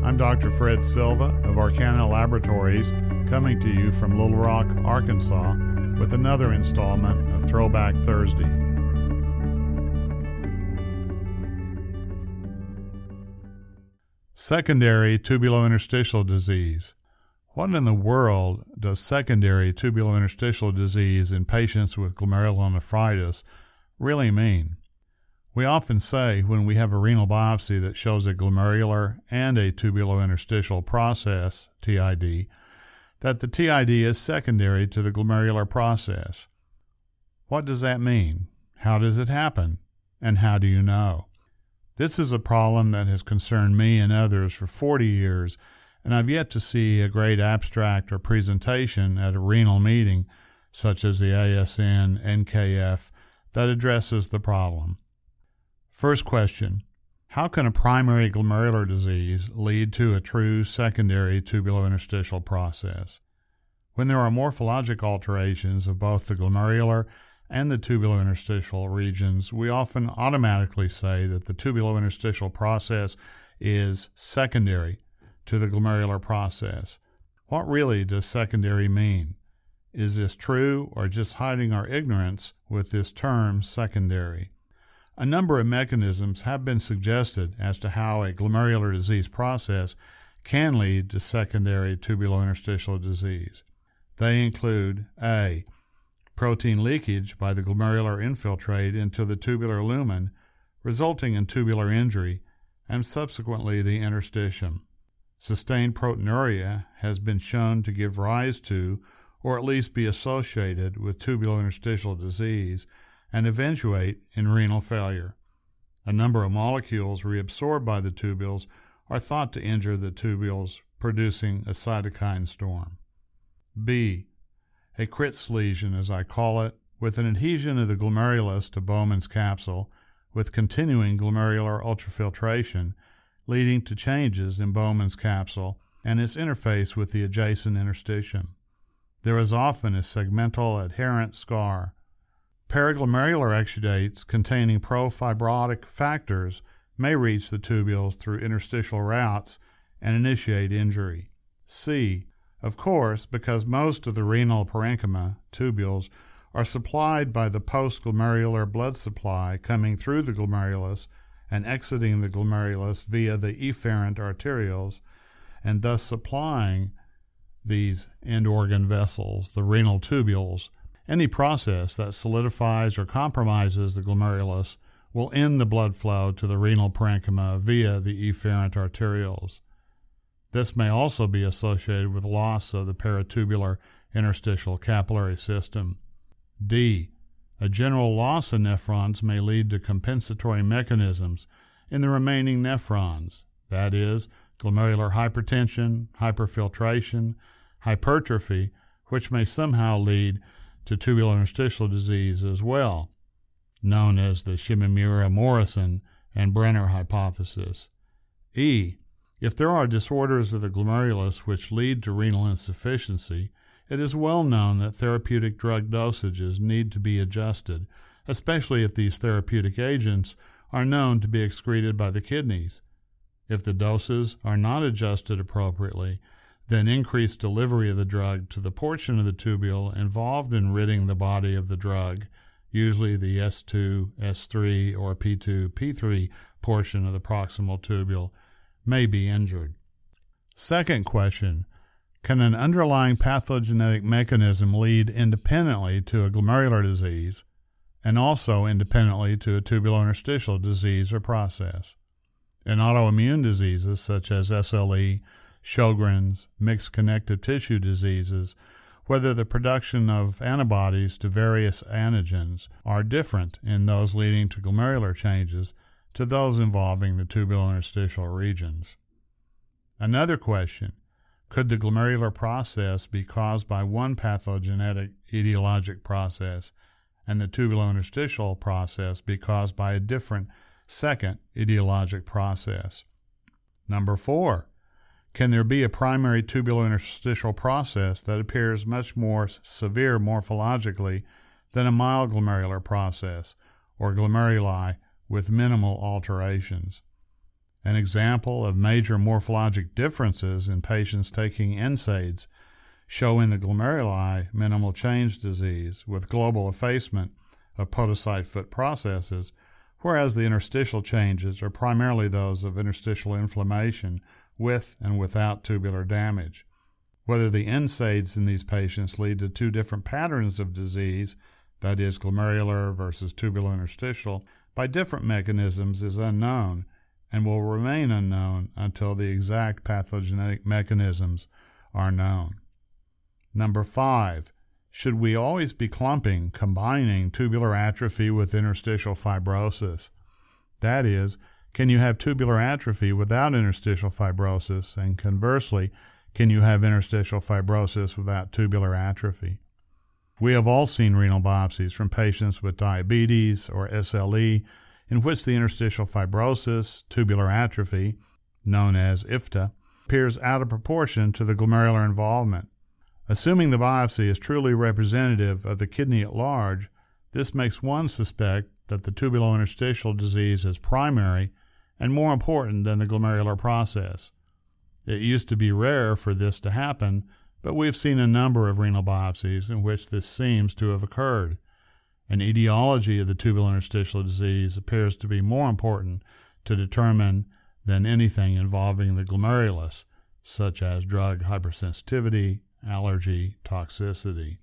I'm Dr. Fred Silva of Arcana Laboratories, coming to you from Little Rock, Arkansas, with another installment of Throwback Thursday. Secondary tubulointerstitial disease. What in the world does secondary tubulointerstitial disease in patients with glomerulonephritis really mean? We often say when we have a renal biopsy that shows a glomerular and a tubulointerstitial process, TID, that the TID is secondary to the glomerular process. What does that mean? How does it happen? And how do you know? This is a problem that has concerned me and others for 40 years, and I've yet to see a great abstract or presentation at a renal meeting, such as the ASN NKF, that addresses the problem. First question, how can a primary glomerular disease lead to a true secondary tubulointerstitial process? When there are morphologic alterations of both the glomerular and the tubulointerstitial regions, we often automatically say that the tubulointerstitial process is secondary to the glomerular process. What really does secondary mean? Is this true or just hiding our ignorance with this term secondary? A number of mechanisms have been suggested as to how a glomerular disease process can lead to secondary tubulointerstitial disease. They include A. Protein leakage by the glomerular infiltrate into the tubular lumen, resulting in tubular injury and subsequently the interstitium. Sustained proteinuria has been shown to give rise to, or at least be associated with tubulointerstitial disease, and eventuate in renal failure. A number of molecules reabsorbed by the tubules are thought to injure the tubules, producing a cytokine storm. B. A Kritz lesion, as I call it, with an adhesion of the glomerulus to Bowman's capsule, with continuing glomerular ultrafiltration, leading to changes in Bowman's capsule and its interface with the adjacent interstitium. There is often a segmental adherent scar. Paraglomerular exudates containing profibrotic factors may reach the tubules through interstitial routes and initiate injury. C. Of course, because most of the renal parenchyma tubules are supplied by the postglomerular blood supply coming through the glomerulus and exiting the glomerulus via the efferent arterioles, and thus supplying these end organ vessels, the renal tubules. Any process that solidifies or compromises the glomerulus will end the blood flow to the renal parenchyma via the efferent arterioles. This may also be associated with loss of the peritubular interstitial capillary system. D. A general loss of nephrons may lead to compensatory mechanisms in the remaining nephrons, that is, glomerular hypertension, hyperfiltration, hypertrophy, which may somehow lead to tubulointerstitial disease as well, known as the Shimamura-Morrison and Brenner hypothesis. E. If there are disorders of the glomerulus which lead to renal insufficiency, it is well known that therapeutic drug dosages need to be adjusted, especially if these therapeutic agents are known to be excreted by the kidneys. If the doses are not adjusted appropriately, then increased delivery of the drug to the portion of the tubule involved in ridding the body of the drug, usually the S2, S3, or P2, P3 portion of the proximal tubule, may be injured. Second question, can an underlying pathogenetic mechanism lead independently to a glomerular disease and also independently to a tubulointerstitial disease or process? In autoimmune diseases such as SLE, Sjogren's, mixed connective tissue diseases, whether the production of antibodies to various antigens are different in those leading to glomerular changes to those involving the tubulointerstitial regions. Another question, could the glomerular process be caused by one pathogenic etiologic process and the tubulointerstitial process be caused by a different second etiologic process? Number 4, can there be a primary tubulointerstitial process that appears much more severe morphologically than a mild glomerular process, or glomeruli with minimal alterations? An example of major morphologic differences in patients taking NSAIDs show in the glomeruli minimal change disease with global effacement of podocyte foot processes, whereas the interstitial changes are primarily those of interstitial inflammation with and without tubular damage. Whether the NSAIDs in these patients lead to two different patterns of disease, that is, glomerular versus tubular interstitial, by different mechanisms is unknown and will remain unknown until the exact pathogenic mechanisms are known. Number 5, should we always be combining tubular atrophy with interstitial fibrosis? That is, can you have tubular atrophy without interstitial fibrosis, and conversely, can you have interstitial fibrosis without tubular atrophy? We have all seen renal biopsies from patients with diabetes or SLE in which the interstitial fibrosis, tubular atrophy, known as IFTA, appears out of proportion to the glomerular involvement. Assuming the biopsy is truly representative of the kidney at large, this makes one suspect that the tubulointerstitial disease is primary and more important than the glomerular process. It used to be rare for this to happen, but we've seen a number of renal biopsies in which this seems to have occurred. An etiology of the tubulointerstitial disease appears to be more important to determine than anything involving the glomerulus, such as drug hypersensitivity, allergy, toxicity.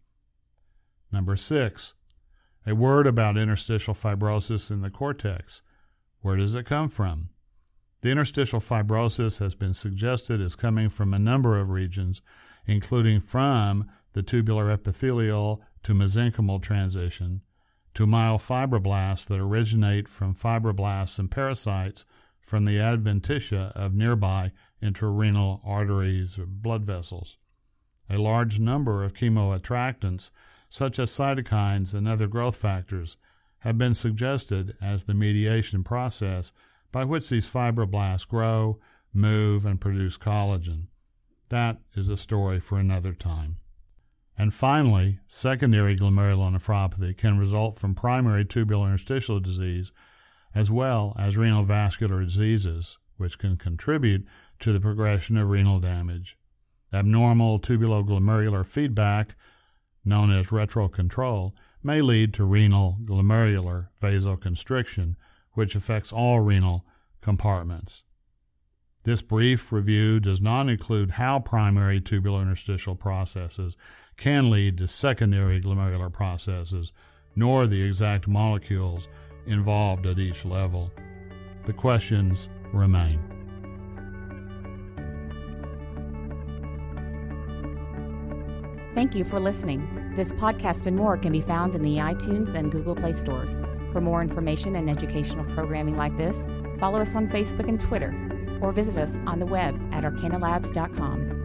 Number 6, a word about interstitial fibrosis in the cortex. Where does it come from? The interstitial fibrosis has been suggested as coming from a number of regions, including from the tubular epithelial to mesenchymal transition, to myofibroblasts that originate from fibroblasts and parasites from the adventitia of nearby intrarenal arteries or blood vessels. A large number of chemoattractants, such as cytokines and other growth factors, have been suggested as the mediation process by which these fibroblasts grow, move, and produce collagen. That is a story for another time. And finally, secondary glomerulonephropathy can result from primary tubulointerstitial disease as well as renal vascular diseases, which can contribute to the progression of renal damage. Abnormal tubuloglomerular feedback, known as retrocontrol, may lead to renal glomerular vasoconstriction, which affects all renal compartments. This brief review does not include how primary tubulointerstitial processes can lead to secondary glomerular processes, nor the exact molecules involved at each level. The questions remain. Thank you for listening. This podcast and more can be found in the iTunes and Google Play stores. For more information and educational programming like this, follow us on Facebook and Twitter, or visit us on the web at arcanalabs.com.